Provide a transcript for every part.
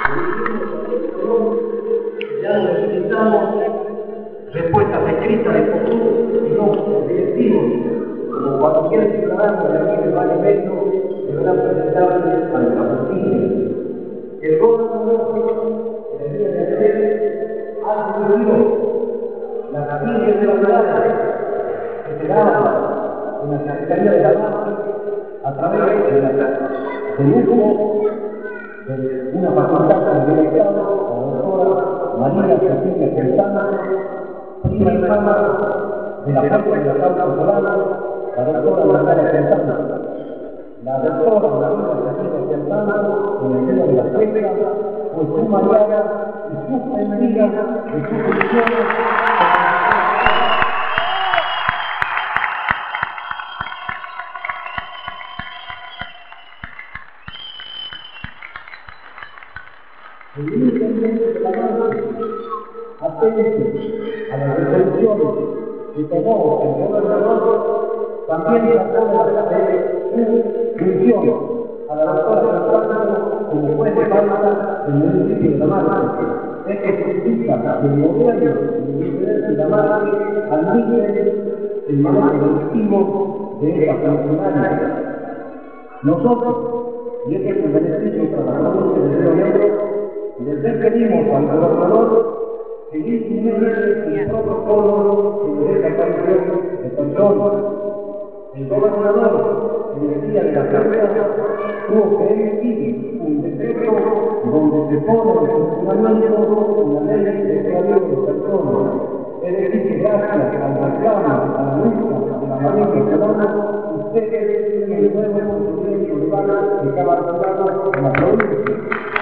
Ya necesitamos respuestas escritas de futuro y no directivos, como cualquier ciudadano de aquí del Valle Medio deberá presentarse ante la justicia. El gobernador el día de ayer ha recibido las noticias de la ciudad que se daban en la Secretaría de la Paz a través del uso de una facultad del Estado, la doctora María Cecilia Quintana, prima hermana de la jefa de la causa Solana, la doctora Natalia Quintana. La doctora María Cecilia Quintana, en el día de la fecha, fue sumariada y suspendida de sus funciones. El intendente de la Marcha, atento a las resoluciones que tomó el gobernador, también trató de función a la doctora Santana como juez de falta del municipio de la Marcha. Esto significa que el gobierno de la Marcha admite el manejo delictivo de esta funcionaria. Nosotros, y este es el beneficio para la provincia de Río Negro, les pedimos al gobernador que implemente el protocolo de desaparición de personas. El gobernador, en el día de la carrera, tuvo que emitir un decreto donde se pone en funcionamiento una ley de extradición de personas. Es decir, que gracias al reclamo, a la lucha de la María Solana, ustedes tienen el nuevo procedimiento legal que estaba aprobado en la provincia.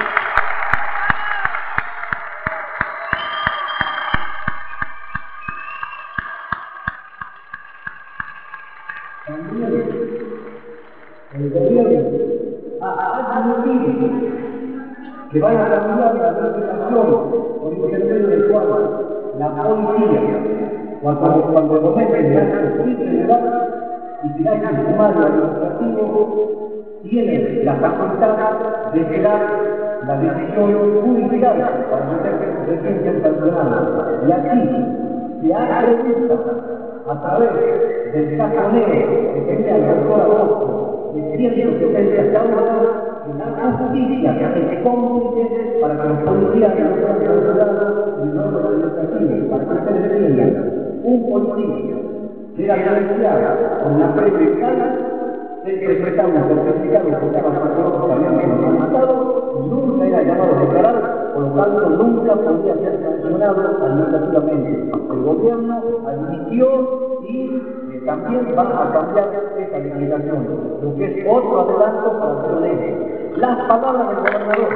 También el gobierno ha admitido que van a cambiar la legislación por intermedio del cual la policía, cuando cometen actos irregulares y se hace un sumario administrativo, tiene la facultad de esperar la decisión judicial para meter detención sancionada. Y aquí se ha previsto a través del cajonero que tenía la doctora Bosco de 170 causas, la justicia que se cómplice para que los policías no sean cancelados y no los administrativos, para que ustedes entiendan. Un policía que era denunciado con la prevención, el que prestaba un certificado que estaba patológicamente matado, nunca era llamado a declarar, por lo tanto nunca podía ser sancionado administrativamente. El gobierno admitió y también va a cambiar esa legislación, lo que es otro adelanto para el ley. Las palabras del gobernador.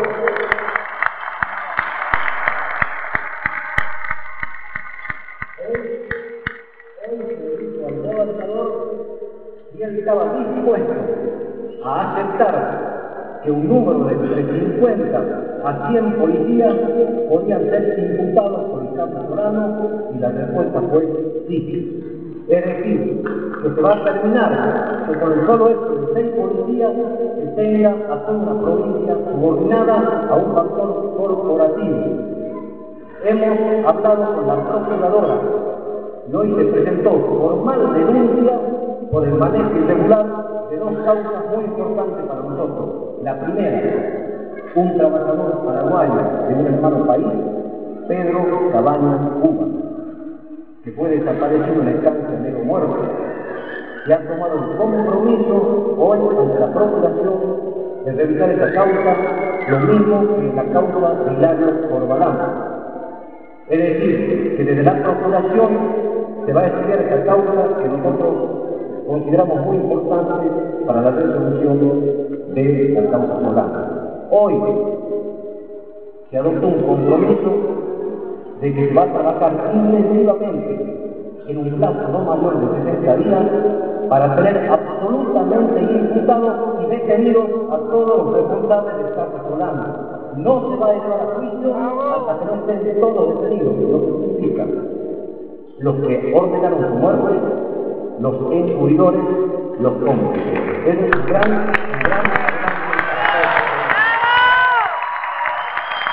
Hoy se dijo al gobernador y él estaba dispuesto a aceptar que un número de 50 a 100 policías podían ser imputados por el caso Solano, y la respuesta fue sí. Es decir, que se va a terminar que con el solo hecho de 6 policías se tenga a toda una provincia subordinada a un factor corporativo. Hemos hablado con la procuradora y hoy se presentó formal denuncia por el manejo irregular de dos causas muy importantes para nosotros. La primera, un trabajador paraguayo de un hermano país, Pedro Cabañas Cuba, que fue desaparecido en la estancia negro muerto, y ha tomado el compromiso hoy ante la Procuración de revisar esa causa, lo mismo que la causa de Hilario Corbalán. Es decir, que desde la Procuración se va a estudiar esa causa que nosotros consideramos muy importante para la resolución de la causa Solana. Hoy se adoptó un compromiso de que se va a trabajar intensivamente en un plazo no mayor de 60 días para tener absolutamente imputados y detenidos a todos los responsables del caso Solana. No se va a llevar a juicio hasta que no estén todos detenidos, lo que significa los que ordenaron su muerte, los encubridores, los cómplices. Es un gran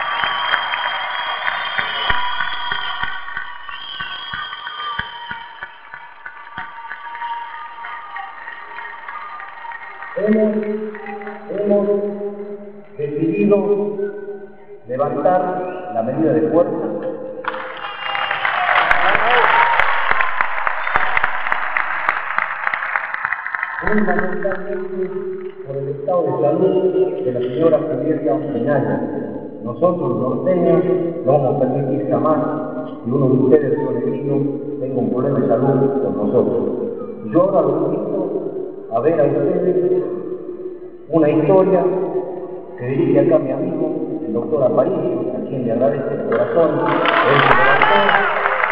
hemos decidido levantar la medida de fuerza fundamentalmente por el estado de salud de la señora Julieta Peñaño. Nosotros los norteños no vamos a permitir jamás que uno de ustedes, colectivos, tenga un problema de salud con nosotros. Yo ahora los invito a ver a ustedes una historia que dirige acá mi amigo, el doctor Aparicio, a quien le agradezco de corazón. Él se levantó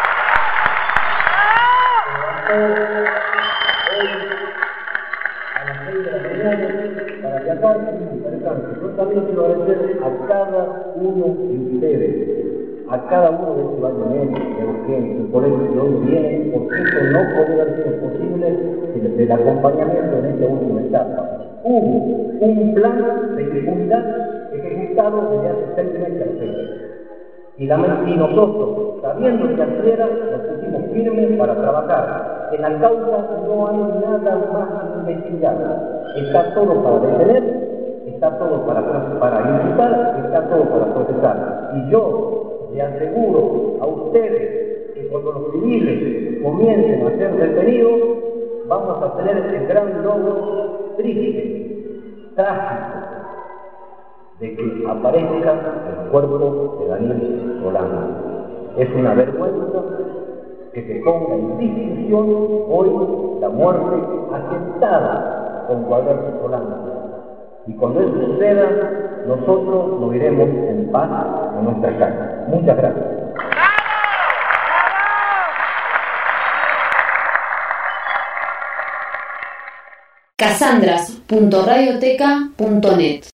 hoy a las 6 de la mañana para viajar, es muy interesante. Yo también quiero agradecer a cada uno de ustedes, a cada uno de estos bañoneros, de urgencia, por eso que hoy vienen, porque esto no podría haber sido posible sin el acompañamiento en esta última etapa. Hubo un plan de inmunidad ejecutado desde hace 6 meses a la fecha. Y nosotros, sabiendo que así era, nos pusimos firmes para trabajar. En la causa no hay nada más que investigar. Está todo para detener, está todo para imputar, está todo para procesar. Y yo le aseguro a ustedes que cuando los civiles comiencen a ser detenidos, vamos a tener el gran logro triste, trágico, de que aparezca el cuerpo de Daniel Solano. Es una vergüenza que se ponga en discusión hoy la muerte aceptada con Gualberto Solano. Y cuando eso suceda, nosotros nos iremos en paz a nuestra casa. Muchas gracias. Casandras.radioteca.net